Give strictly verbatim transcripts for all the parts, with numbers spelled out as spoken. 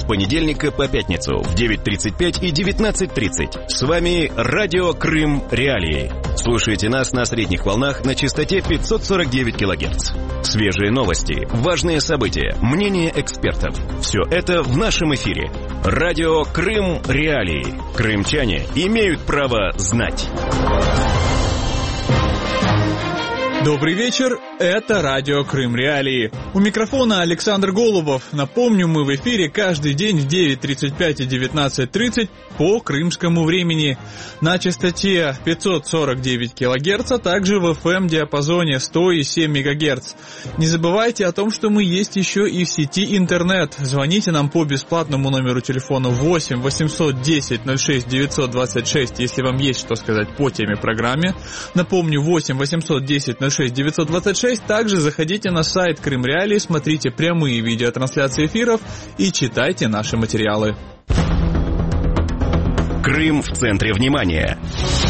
понедельника по пятницу в девять тридцать пять и девятнадцать тридцать. С вами Радио Крым Реалии. Слушайте нас на средних волнах на частоте пятьсот сорок девять килогерц. Свежие новости, важные события, мнения экспертов. Все это в нашем эфире. Радио Крым Реалии. Крымчане имеют право знать. Добрый вечер, это Радио Крым Реалии. У микрофона Александр Голубов. Напомню, мы в эфире каждый день в девять тридцать пять и девятнадцать тридцать по крымскому времени. На частоте пятьсот сорок девять килогерц, а также в эф эм-диапазоне сто семь мегагерц. Не забывайте о том, что мы есть еще и в сети интернет. Звоните нам по бесплатному номеру телефона восемь восемьсот десять ноль шесть девятьсот двадцать шесть, если вам есть что сказать по теме программы. Напомню, восемь восемьсот десять ноль шесть девятьсот двадцать шесть. Также заходите на сайт Крым Реалии, смотрите прямые видеотрансляции эфиров и читайте наши материалы. Крым в центре внимания.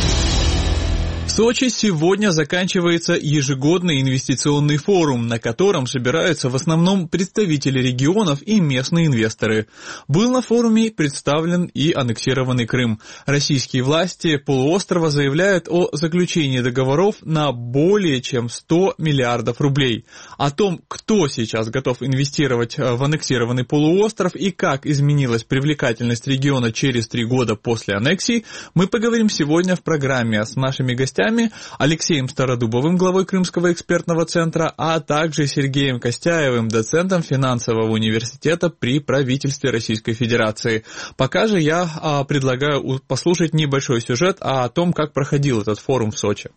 В Сочи сегодня заканчивается ежегодный инвестиционный форум, на котором собираются в основном представители регионов и местные инвесторы. Был на форуме представлен и аннексированный Крым. Российские власти полуострова заявляют о заключении договоров на более чем сто миллиардов рублей. О том, кто сейчас готов инвестировать в аннексированный полуостров и как изменилась привлекательность региона через три года после аннексии, мы поговорим сегодня в программе с нашими гостями Алексеем Стародубовым, главой Крымского экспертного центра, а также Сергеем Костяевым, доцентом финансового университета при правительстве Российской Федерации. Пока же я а, предлагаю послушать небольшой сюжет о том, как проходил этот форум в Сочи.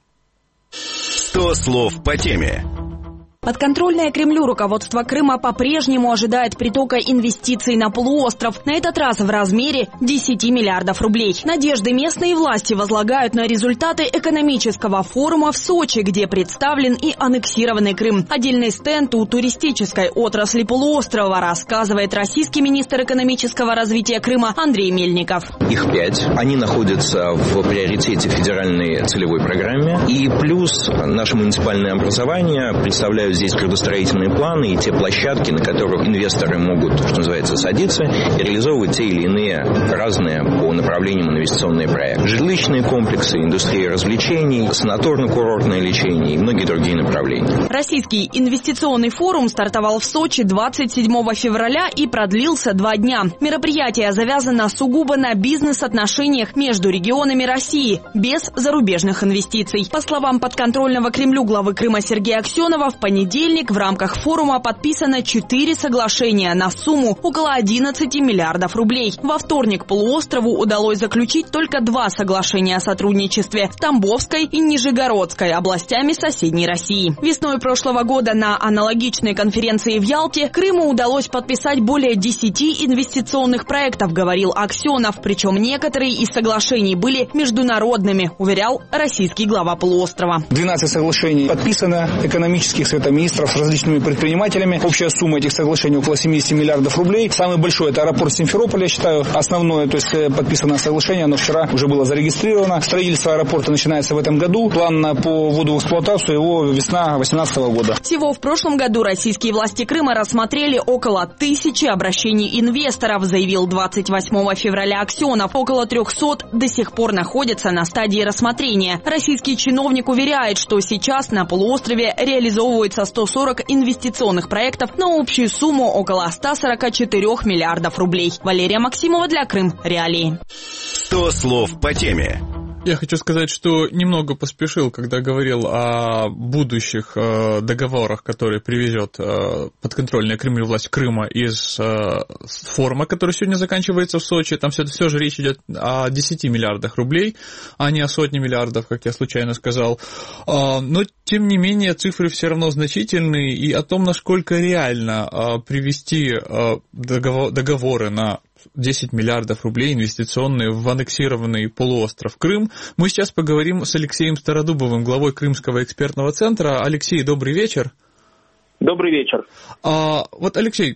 сто слов по теме. Подконтрольное Кремлю руководство Крыма по-прежнему ожидает притока инвестиций на полуостров, на этот раз в размере десять миллиардов рублей. Надежды местные власти возлагают на результаты экономического форума в Сочи, где представлен и аннексированный Крым. Отдельный стенд у туристической отрасли полуострова, рассказывает российский министр экономического развития Крыма Андрей Мельников. Их пять. Они находятся в приоритете федеральной целевой программе. И плюс наше муниципальное образование представляют здесь градостроительные планы и те площадки, на которых инвесторы могут, что называется, садиться и реализовывать те или иные разные по направлениям инвестиционные проекты. Жилищные комплексы, индустрия развлечений, санаторно-курортное лечение и многие другие направления. Российский инвестиционный форум стартовал в Сочи двадцать седьмого февраля и продлился два дня. Мероприятие завязано сугубо на бизнес-отношениях между регионами России, без зарубежных инвестиций. По словам подконтрольного Кремлю главы Крыма Сергея Аксенова, в понедельник В понедельник в рамках форума подписано четыре соглашения на сумму около одиннадцати миллиардов рублей. Во вторник полуострову удалось заключить только два соглашения о сотрудничестве с Тамбовской и Нижегородской областями соседней России. Весной прошлого года на аналогичной конференции в Ялте Крыму удалось подписать более десяти инвестиционных проектов, говорил Аксенов. Причем некоторые из соглашений были международными, уверял российский глава полуострова. двенадцать соглашений подписано, экономических совета министров с различными предпринимателями. Общая сумма этих соглашений около семидесяти миллиардов рублей. Самый большой – это аэропорт Симферополя, я считаю. Основное, то есть подписанное соглашение, оно вчера уже было зарегистрировано. Строительство аэропорта начинается в этом году. План по вводу в эксплуатацию его весна две тысячи восемнадцатого года. Всего в прошлом году российские власти Крыма рассмотрели около тысячи обращений инвесторов, заявил двадцать восьмого февраля Аксенов. Около трехсот до сих пор находятся на стадии рассмотрения. Российский чиновник уверяет, что сейчас на полуострове реализовывается сто сорок инвестиционных проектов на общую сумму около ста сорока четырёх миллиардов рублей. Валерия Максимова для Крым Реалии. сто слов по теме. Я хочу сказать, что немного поспешил, когда говорил о будущих э, договорах, которые привезет э, подконтрольная Кремлю власть Крыма из э, форума, который сегодня заканчивается в Сочи. Там все, все же речь идет о десяти миллиардах рублей, а не о сотне миллиардов, как я случайно сказал. Э, но, тем не менее, цифры все равно значительные, и о том, насколько реально э, привести э, договор, договоры на десять миллиардов рублей инвестиционные в аннексированный полуостров Крым. Мы сейчас поговорим с Алексеем Стародубовым, главой Крымского экспертного центра. Алексей, добрый вечер. Добрый вечер. А, вот, Алексей,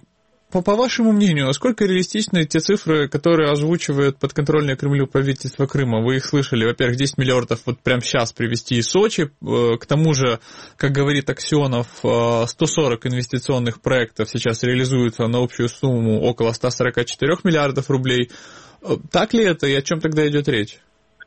по, по вашему мнению, насколько реалистичны те цифры, которые озвучивает подконтрольное Кремлю правительство Крыма? Вы их слышали, во-первых, десять миллиардов вот прямо сейчас привезти из Сочи, к тому же, как говорит Аксенов, сто сорок инвестиционных проектов сейчас реализуются на общую сумму около сто сорок четыре миллиардов рублей. Так ли это и о чем тогда идет речь?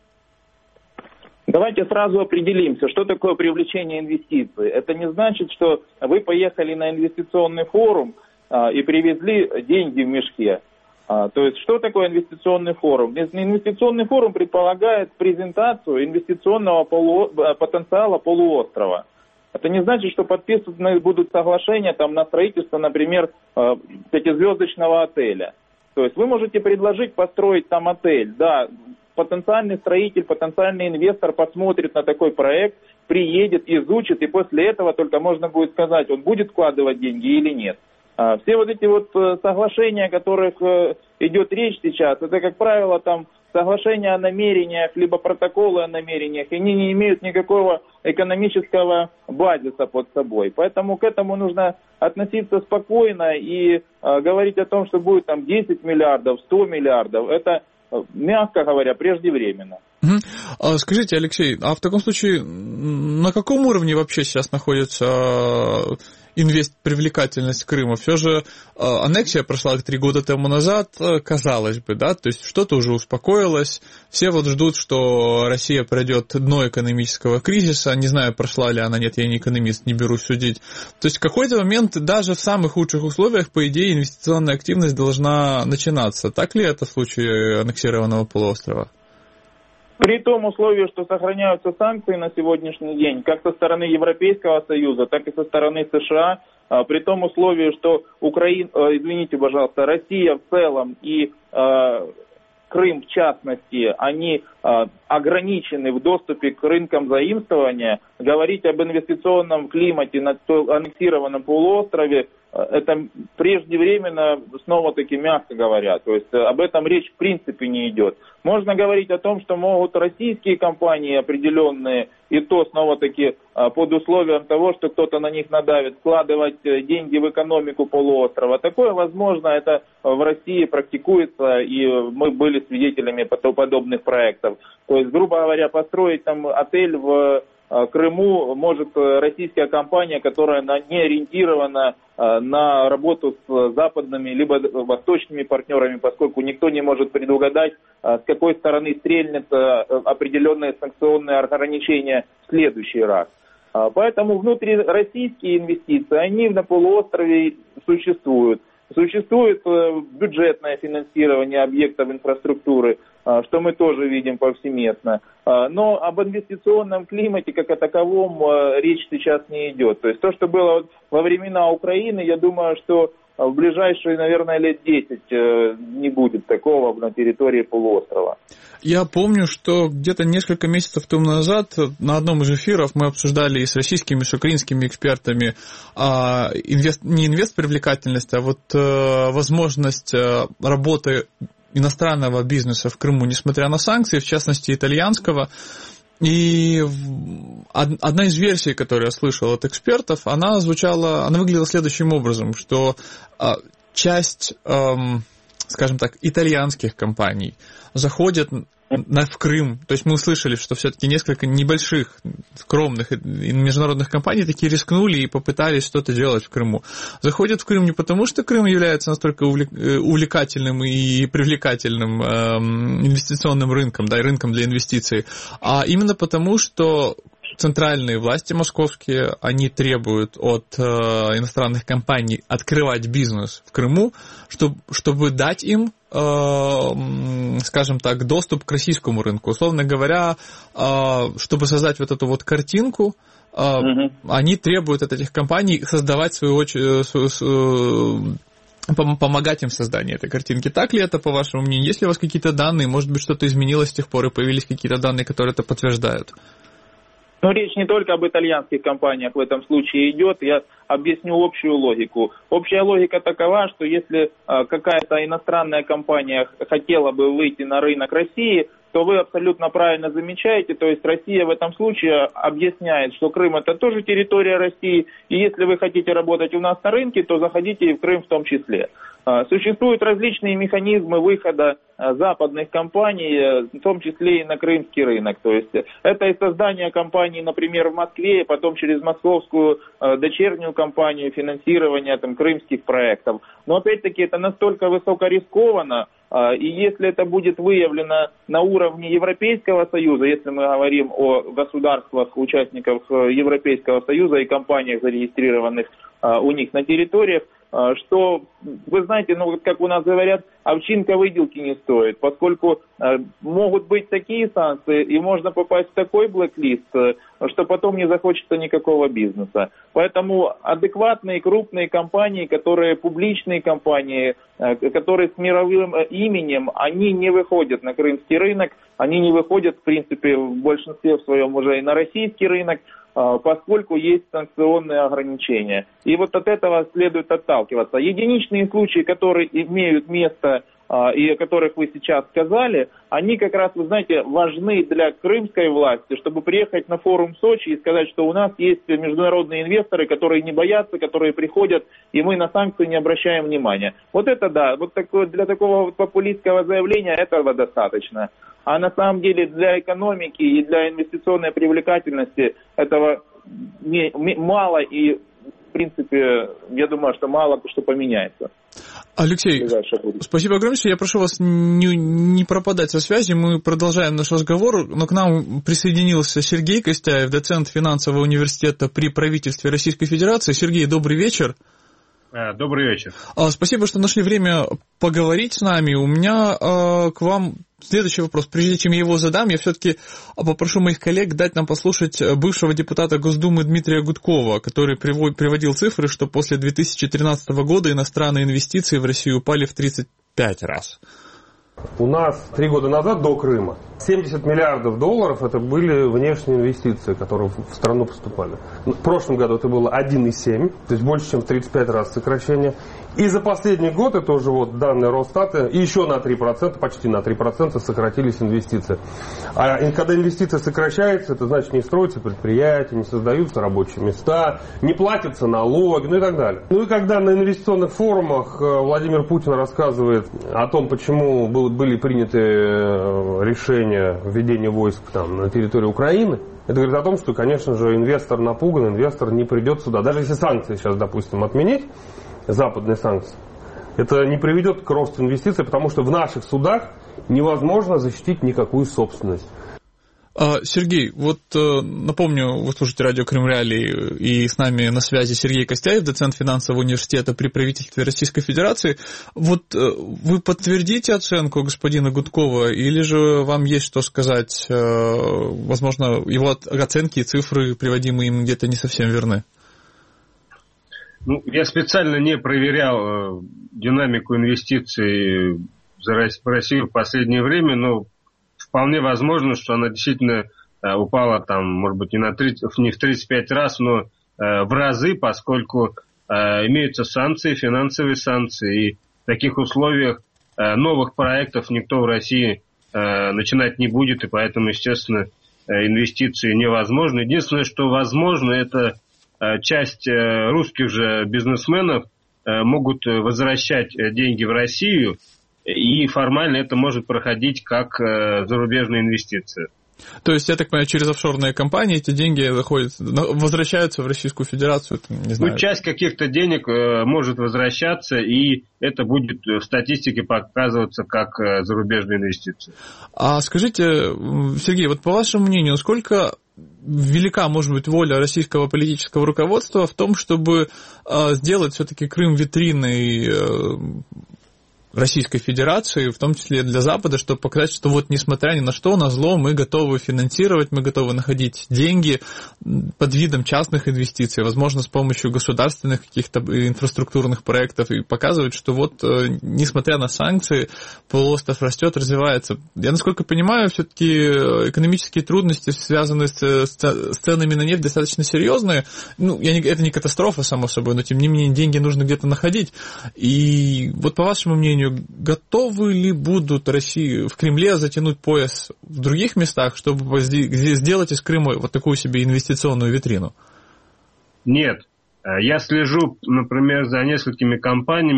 Давайте сразу определимся, что такое привлечение инвестиций. Это не значит, что вы поехали на инвестиционный форум а, и привезли деньги в мешке. А, то есть, что такое инвестиционный форум? Инвестиционный форум предполагает презентацию инвестиционного полу... потенциала полуострова. Это не значит, что подписаны будут соглашения там, на строительство, например, пятизвездочного отеля. То есть, вы можете предложить построить там отель, да. Потенциальный строитель, потенциальный инвестор посмотрит на такой проект, приедет, изучит, и после этого только можно будет сказать, он будет вкладывать деньги или нет. Все вот эти вот соглашения, о которых идет речь сейчас, это, как правило, там соглашения о намерениях, либо протоколы о намерениях, и они не имеют никакого экономического базиса под собой. Поэтому к этому нужно относиться спокойно и говорить о том, что будет там десять миллиардов, сто миллиардов, это, мягко говоря, преждевременно. Угу. Скажите, Алексей, а в таком случае на каком уровне вообще сейчас находится инвестпривлекательность Крыма? Все же аннексия прошла три года тому назад, казалось бы, да, то есть что-то уже успокоилось, все вот ждут, что Россия пройдет дно экономического кризиса, не знаю, прошла ли она, нет, я не экономист, не берусь судить. То есть в какой-то момент даже в самых лучших условиях, по идее, инвестиционная активность должна начинаться. Так ли это в случае аннексированного полуострова? При том условии, что сохраняются санкции на сегодняшний день, как со стороны Европейского Союза, так и со стороны США, при том условии, что Украина, извините, пожалуйста, Россия в целом и Крым в частности, они ограничены в доступе к рынкам заимствования, говорить об инвестиционном климате на аннексированном полуострове, это преждевременно, снова-таки мягко говоря, то есть об этом речь в принципе не идет. Можно говорить о том, что могут российские компании определенные, и то снова-таки под условием того, что кто-то на них надавит, вкладывать деньги в экономику полуострова. Такое возможно, это в России практикуется, и мы были свидетелями подобных проектов. То есть, грубо говоря, построить там отель в Крыму может российская компания, которая не ориентирована на работу с западными либо восточными партнерами, поскольку никто не может предугадать, с какой стороны стрельнет определенные санкционные ограничения в следующий раз. Поэтому внутрироссийские инвестиции, они на полуострове существуют. Существует бюджетное финансирование объектов инфраструктуры, что мы тоже видим повсеместно. Но об инвестиционном климате как о таковом речь сейчас не идет. То есть то, что было во времена Украины, я думаю, что в ближайшие, наверное, лет десять не будет такого на территории полуострова. Я помню, что где-то несколько месяцев тому назад на одном из эфиров мы обсуждали и с российскими, и с украинскими экспертами а, инвест, не инвестпривлекательность, а вот а, возможность работы иностранного бизнеса в Крыму, несмотря на санкции, в частности итальянского. И одна из версий, которую я слышал от экспертов, она звучала, она выглядела следующим образом, что часть, скажем так, итальянских компаний заходят на, в Крым. То есть мы услышали, что все-таки несколько небольших, скромных международных компаний такие рискнули и попытались что-то делать в Крыму. Заходят в Крым не потому, что Крым является настолько увлекательным и привлекательным инвестиционным рынком, да, и рынком для инвестиций, а именно потому, что центральные власти московские, они требуют от э, иностранных компаний открывать бизнес в Крыму, чтобы, чтобы дать им, э, скажем так, доступ к российскому рынку. Условно говоря, э, чтобы создать вот эту вот картинку, э, mm-hmm. они требуют от этих компаний создавать свою очередь, свою, свою, помогать им в создании этой картинки. Так ли это, по вашему мнению? Есть ли у вас какие-то данные? Может быть, что-то изменилось с тех пор и появились какие-то данные, которые это подтверждают? Но речь не только об итальянских компаниях в этом случае идет, я объясню общую логику. Общая логика такова, что если а, какая-то иностранная компания хотела бы выйти на рынок России, то вы абсолютно правильно замечаете, то есть Россия в этом случае объясняет, что Крым это тоже территория России, и если вы хотите работать у нас на рынке, то заходите и в Крым в том числе. Существуют различные механизмы выхода западных компаний, в том числе и на крымский рынок. То есть это и создание компаний, например, в Москве, и потом через московскую дочернюю компанию финансирование там, крымских проектов. Но опять-таки это настолько высокорискованно, и если это будет выявлено на уровне Европейского Союза, если мы говорим о государствах, участниках Европейского Союза и компаниях, зарегистрированных у них на территориях, что, вы знаете, ну, как у нас говорят, овчинка выделки не стоит, поскольку э, могут быть такие санкции, и можно попасть в такой блэк-лист, э, что потом не захочется никакого бизнеса. Поэтому адекватные крупные компании, которые публичные компании, э, которые с мировым э, именем, они не выходят на крымский рынок, они не выходят, в принципе, в большинстве своем уже и на российский рынок, поскольку есть санкционные ограничения. И вот от этого следует отталкиваться. Единичные случаи, которые имеют место и о которых вы сейчас сказали, они как раз, вы знаете, важны для крымской власти, чтобы приехать на форум Сочи и сказать, что у нас есть международные инвесторы, которые не боятся, которые приходят, и мы на санкции не обращаем внимания. Вот это да, вот такое, для такого вот популистского заявления этого достаточно. А на самом деле для экономики и для инвестиционной привлекательности этого не, мало, и в принципе, я думаю, что мало что поменяется. Алексей, спасибо огромное. Я прошу вас не, не пропадать со связи. Мы продолжаем наш разговор, но к нам присоединился Сергей Костяев, доцент финансового университета при правительстве Российской Федерации. Сергей, добрый вечер. Добрый вечер. Спасибо, что нашли время поговорить с нами. У меня э, к вам следующий вопрос. Прежде чем я его задам, я все-таки попрошу моих коллег дать нам послушать бывшего депутата Госдумы Дмитрия Гудкова, который приводил цифры, что после две тысячи тринадцатого года иностранные инвестиции в Россию упали в тридцать пять раз. У нас три года назад, до Крыма, семьдесят миллиардов долларов это были внешние инвестиции, которые в страну поступали. В прошлом году это было один и семь, то есть больше, чем в тридцать пять раз сокращение. И за последний год, это уже вот данные Росстата, и еще на три процента, почти на три процента сократились инвестиции. А когда инвестиции сокращаются, это значит не строятся предприятия, не создаются рабочие места, не платятся налоги, ну и так далее. Ну и когда на инвестиционных форумах Владимир Путин рассказывает о том, почему были приняты решения введения войск там, на территории Украины, это говорит о том, что, конечно же, инвестор напуган, инвестор не придет сюда. Даже если санкции сейчас, допустим, отменить, западные санкции, это не приведет к росту инвестиций, потому что в наших судах невозможно защитить никакую собственность. Сергей, вот напомню, вы слушаете радио Крым Реалии, и с нами на связи Сергей Костяев, доцент финансового университета при правительстве Российской Федерации. Вот вы подтвердите оценку господина Гудкова, или же вам есть что сказать? Возможно, его оценки и цифры, приводимые им, где-то не совсем верны. Ну, я специально не проверял динамику инвестиций в Россию в последнее время, но вполне возможно, что она действительно э, упала там, может быть, не, на тридцать, не в тридцать пять раз, но э, в разы, поскольку э, имеются санкции, финансовые санкции, и в таких условиях э, новых проектов никто в России э, начинать не будет, и поэтому, естественно, э, инвестиции невозможны. Единственное, что возможно, это э, часть э, русских же бизнесменов э, могут возвращать деньги в Россию, и формально это может проходить как э, зарубежные инвестиции. То есть, я так понимаю, через офшорные компании эти деньги заходят, возвращаются в Российскую Федерацию? Не знаю. Ну, часть каких-то денег э, может возвращаться, и это будет в статистике показываться как э, зарубежные инвестиции. А скажите, Сергей, вот по вашему мнению, насколько велика может быть воля российского политического руководства в том, чтобы э, сделать все-таки Крым витриной э, Российской Федерации, в том числе для Запада, чтобы показать, что вот несмотря ни на что, на зло, мы готовы финансировать, мы готовы находить деньги под видом частных инвестиций, возможно, с помощью государственных каких-то инфраструктурных проектов, и показывать, что вот, несмотря на санкции, полуостров растет, развивается. Я, насколько понимаю, все-таки экономические трудности, связанные с, с ценами на нефть, достаточно серьезные. Ну, я не, это не катастрофа, само собой, но, тем не менее, деньги нужно где-то находить. И вот, по вашему мнению, готовы ли будут России в Кремле затянуть пояс в других местах, чтобы сделать из Крыма вот такую себе инвестиционную витрину? Нет. Я слежу, например, за несколькими компаниями,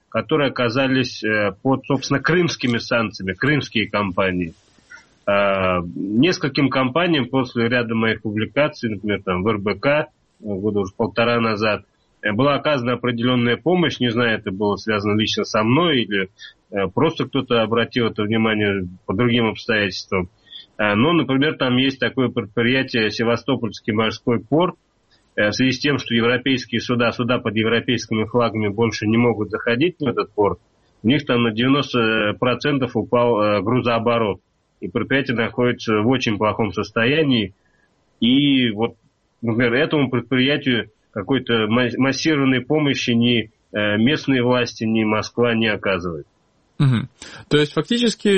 которые оказались под, собственно, крымскими санкциями, крымские компании. Нескольким компаниям после ряда моих публикаций, например, там, в эр бэ ка, года уже полтора назад, была оказана определенная помощь, не знаю, это было связано лично со мной или просто кто-то обратил это внимание по другим обстоятельствам. Но, например, там есть такое предприятие Севастопольский морской порт. В связи с тем, что европейские суда, суда под европейскими флагами больше не могут заходить в этот порт, у них там на девяносто процентов упал грузооборот. И предприятие находится в очень плохом состоянии. И вот, например, этому предприятию какой-то массированной помощи ни местные власти, ни Москва не оказывают. Угу. То есть фактически,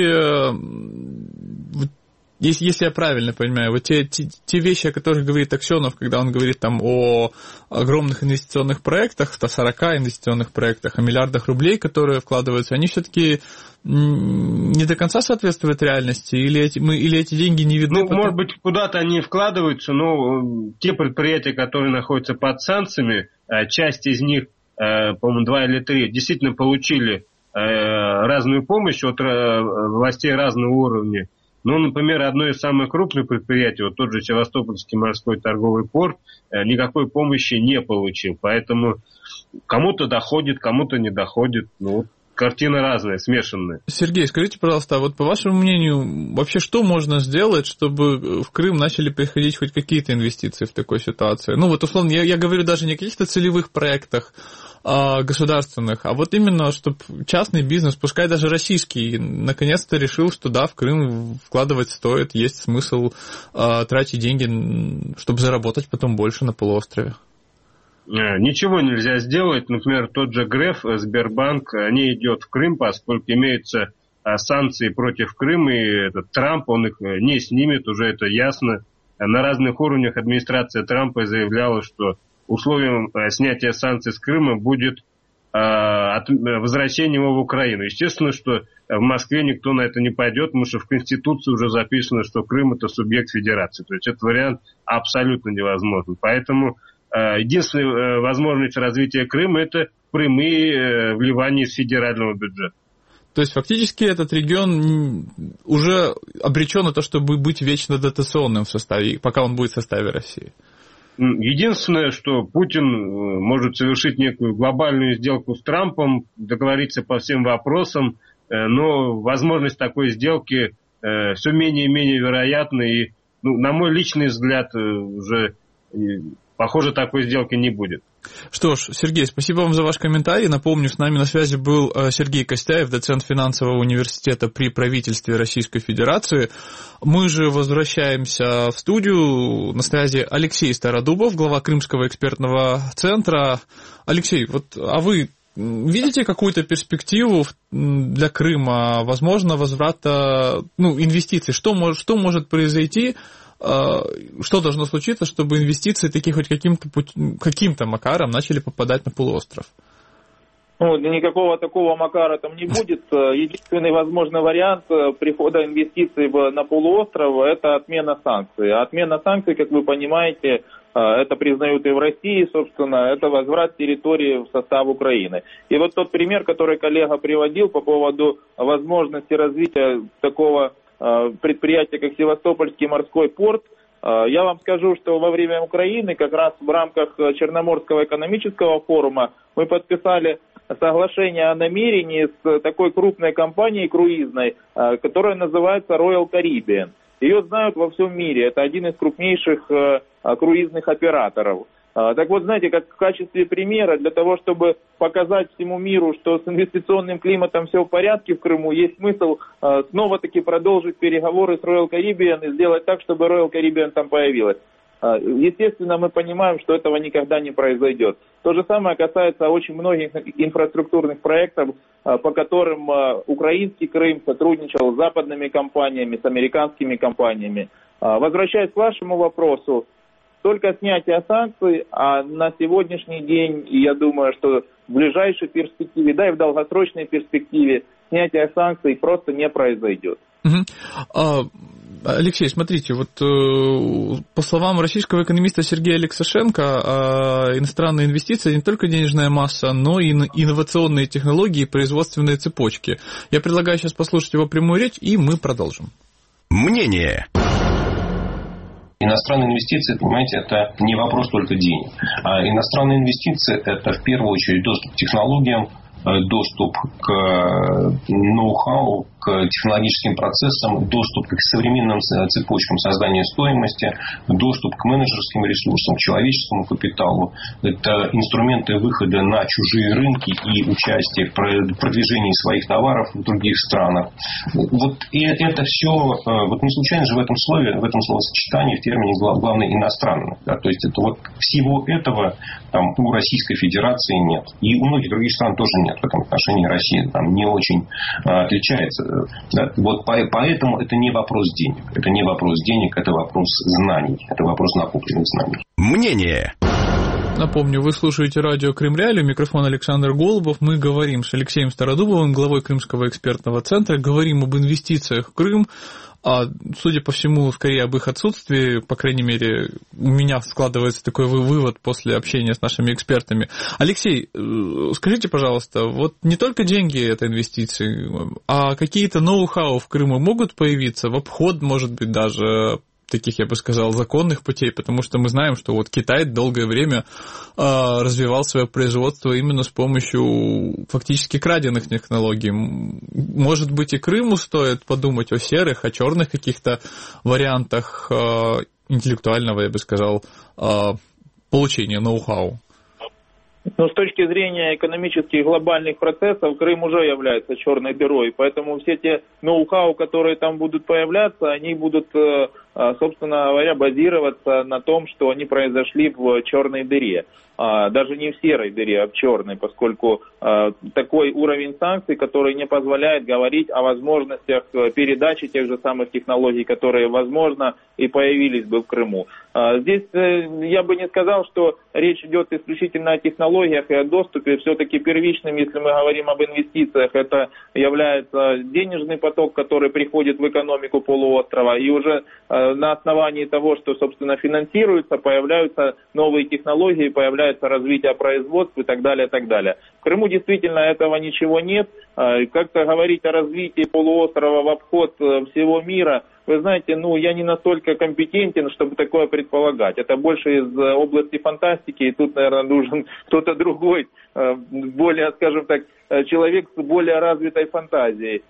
если, если я правильно понимаю, вот те, те, те вещи, о которых говорит Аксенов, когда он говорит там о огромных инвестиционных проектах, сто сорок инвестиционных проектах, о миллиардах рублей, которые вкладываются, они все-таки не до конца соответствуют реальности, или эти, мы, или эти деньги не видны? Ну, потом... может быть, куда-то они вкладываются, но те предприятия, которые находятся под санкциями, часть из них, по-моему, два или три, действительно получили разную помощь от властей разного уровня. Ну, например, одно из самых крупных предприятий, вот тот же Севастопольский морской торговый порт, никакой помощи не получил. Поэтому кому-то доходит, кому-то не доходит. Ну, картина разная, смешанная. Сергей, скажите, пожалуйста, а вот по вашему мнению, вообще что можно сделать, чтобы в Крым начали приходить хоть какие-то инвестиции в такой ситуации? Ну, вот условно, я, я говорю даже не о каких-то целевых проектах а, государственных, а вот именно, чтобы частный бизнес, пускай даже российский, наконец-то решил, что да, в Крым вкладывать стоит, есть смысл а, тратить деньги, чтобы заработать потом больше на полуострове. Ничего нельзя сделать. Например, тот же Греф, Сбербанк, не идет в Крым, поскольку имеются санкции против Крыма, и этот Трамп, он их не снимет, уже это ясно. На разных уровнях администрация Трампа заявляла, что условием снятия санкций с Крыма будет возвращение его в Украину. Естественно, что в Москве никто на это не пойдет, потому что в Конституции уже записано, что Крым – это субъект федерации. То есть этот вариант абсолютно невозможен. Поэтому единственная возможность развития Крыма – это прямые вливания из федерального бюджета. То есть фактически этот регион уже обречен на то, чтобы быть вечно дотационным в составе, пока он будет в составе России. Единственное, что Путин может совершить некую глобальную сделку с Трампом, договориться по всем вопросам, но возможность такой сделки все менее и менее вероятна. И, ну, на мой личный взгляд, уже... Похоже, такой сделки не будет. Что ж, Сергей, спасибо вам за ваш комментарий. Напомню, с нами на связи был Сергей Костяев, доцент финансового университета при правительстве Российской Федерации. Мы же возвращаемся в студию. На связи Алексей Стародубов, глава Крымского экспертного центра. Алексей, вот, а вы видите какую-то перспективу для Крыма, возможно, возврата, ну, инвестиций? Что может, что может произойти? Что должно случиться, чтобы инвестиции такие хоть каким-то, каким-то макаром начали попадать на полуостров? Ну, никакого такого макара там не будет. Единственный возможный вариант прихода инвестиций на полуостров – это отмена санкций. А отмена санкций, как вы понимаете, это признают и в России, собственно, это возврат территории в состав Украины. И вот тот пример, который коллега приводил по поводу возможности развития такого предприятия, как Севастопольский морской порт, я вам скажу, что во время Украины, как раз в рамках Черноморского экономического форума, мы подписали соглашение о намерении с такой крупной компанией круизной, которая называется Royal Caribbean. Ее знают во всем мире, это один из крупнейших круизных операторов. Так вот, знаете, как в качестве примера, для того, чтобы показать всему миру, что с инвестиционным климатом все в порядке в Крыму, есть смысл снова-таки продолжить переговоры с Royal Caribbean и сделать так, чтобы Royal Caribbean там появилась. Естественно, мы понимаем, что этого никогда не произойдет. То же самое касается очень многих инфраструктурных проектов, по которым украинский Крым сотрудничал с западными компаниями, с американскими компаниями. Возвращаясь к вашему вопросу, только снятие санкций, а на сегодняшний день, я думаю, что в ближайшей перспективе, да и в долгосрочной перспективе, снятие санкций просто не произойдет. Угу. А, Алексей, смотрите, вот по словам российского экономиста Сергея Алексашенко, иностранные инвестиции не только денежная масса, но и инновационные технологии и производственные цепочки. Я предлагаю сейчас послушать его прямую речь, и мы продолжим. Мнение. Иностранные инвестиции, понимаете, это не вопрос только денег. А иностранные инвестиции – это в первую очередь доступ к технологиям, доступ к ноу-хау, к технологическим процессам, доступ к современным цепочкам создания стоимости, доступ к менеджерским ресурсам, к человеческому капиталу. Это инструменты выхода на чужие рынки и участие в продвижении своих товаров в других странах. Вот и это все, вот не случайно же в этом слове, в этом словосочетании, в термине главное иностранное. Да, то есть это вот всего этого там, у Российской Федерации нет. И у многих других стран тоже нет. В этом отношении Россия там не очень а, отличается. Да. Вот по, поэтому это не вопрос денег. Это не вопрос денег, это вопрос знаний. Это вопрос накопленных знаний. Мнение. Напомню, вы слушаете радио Крым Реалии, микрофон Александр Голубов. Мы говорим с Алексеем Стародубовым, главой Крымского экспертного центра, говорим об инвестициях в Крым. А, судя по всему, скорее об их отсутствии, по крайней мере, у меня складывается такой вывод после общения с нашими экспертами. Алексей, скажите, пожалуйста, вот не только деньги – это инвестиции, а какие-то ноу-хау в Крыму могут появиться, в обход, может быть, даже таких, я бы сказал, законных путей, потому что мы знаем, что вот Китай долгое время а, развивал свое производство именно с помощью фактически краденных технологий. Может быть, и Крыму стоит подумать о серых, о черных каких-то вариантах а, интеллектуального, я бы сказал, а, получения ноу-хау. Но с точки зрения экономических глобальных процессов, Крым уже является черной дырой. Поэтому все те ноу-хау, которые там будут появляться, они будут, собственно говоря, базироваться на том, что они произошли в черной дыре. Даже не в серой дыре, а в черной, поскольку такой уровень санкций, который не позволяет говорить о возможностях передачи тех же самых технологий, которые, возможно, и появились бы в Крыму. Здесь я бы не сказал, что речь идет исключительно о технологиях и о доступе. Все-таки первичным, если мы говорим об инвестициях, это является денежный поток, который приходит в экономику полуострова. И уже на основании того, что, собственно, финансируется, появляются новые технологии, появляется развитие производства и так далее, и так далее. В Крыму действительно этого ничего нет. Как-то говорить о развитии полуострова в обход всего мира, вы знаете, ну, я не настолько компетентен, чтобы такое предполагать. Это больше из области фантастики, и тут, наверное, нужен кто-то другой, более, скажем так, человек с более развитой фантазией.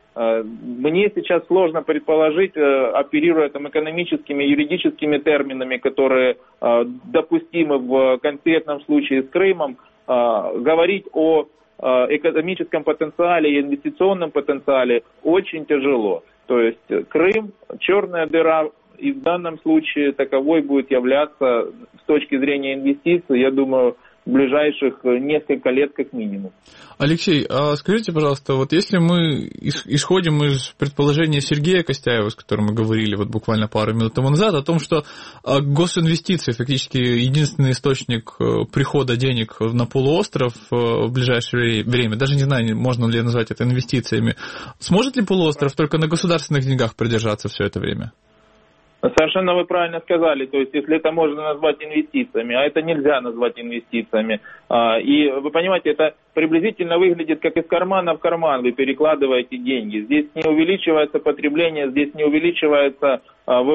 Мне сейчас сложно предположить, оперируя там экономическими, юридическими терминами, которые допустимы в конкретном случае с Крымом, говорить о экономическом потенциале и инвестиционном потенциале очень тяжело. То есть Крым – черная дыра, и в данном случае таковой будет являться с точки зрения инвестиций, я думаю, в ближайших несколько лет как минимум. Алексей, а скажите, пожалуйста, вот если мы исходим из предположения Сергея Костяева, с которым мы говорили вот буквально пару минут тому назад, о том, что госинвестиции фактически единственный источник прихода денег на полуостров в ближайшее время, даже не знаю, можно ли назвать это инвестициями, сможет ли полуостров только на государственных деньгах продержаться все это время? Совершенно вы правильно сказали, то есть если это можно назвать инвестициями, а это нельзя назвать инвестициями. И вы понимаете, это приблизительно выглядит как из кармана в карман вы перекладываете деньги. Здесь не увеличивается потребление, здесь не увеличивается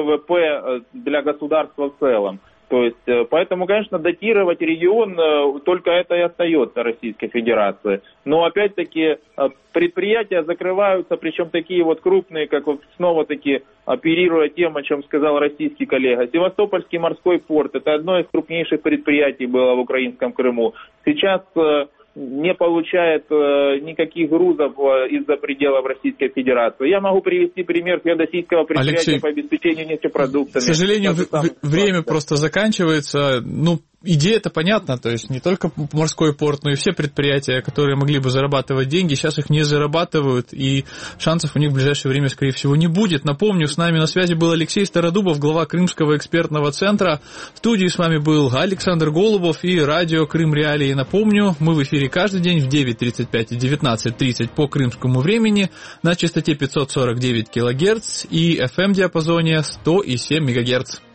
ВВП для государства в целом. То есть, поэтому, конечно, датировать регион только это и остается Российской Федерации. Но, опять-таки, предприятия закрываются, причем такие вот крупные, как вот снова-таки, оперируя тем, о чем сказал российский коллега. Севастопольский морской порт – это одно из крупнейших предприятий было в украинском Крыму. Сейчас не получает э, никаких грузов э, из-за пределов Российской Федерации. Я могу привести пример феодосийского предприятия Алексей, по обеспечению нефтепродуктами. К сожалению, в, в, время просто заканчивается. Ну, идея-то понятна, то есть не только морской порт, но и все предприятия, которые могли бы зарабатывать деньги, сейчас их не зарабатывают, и шансов у них в ближайшее время, скорее всего, не будет. Напомню, с нами на связи был Алексей Стародубов, глава Крымского экспертного центра. В студии с вами был Александр Голубов и радио Крым Реалии. Напомню, мы в эфире каждый день в девять тридцать пять и девятнадцать тридцать по крымскому времени на частоте пятьсот сорок девять килогерц и эф эм-диапазоне сто семь мегагерц.